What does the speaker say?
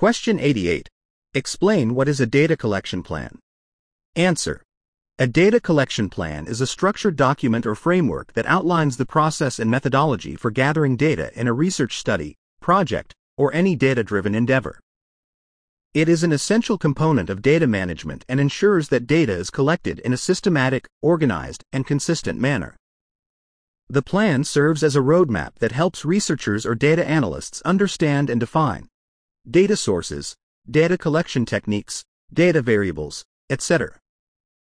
Question 88. Explain what is a data collection plan. Answer. A data collection plan is a structured document or framework that outlines the process and methodology for gathering data in a research study, project, or any data-driven endeavor. It is an essential component of data management and ensures that data is collected in a systematic, organized, and consistent manner. The plan serves as a roadmap that helps researchers or data analysts understand and define data sources, data collection techniques, data variables, etc.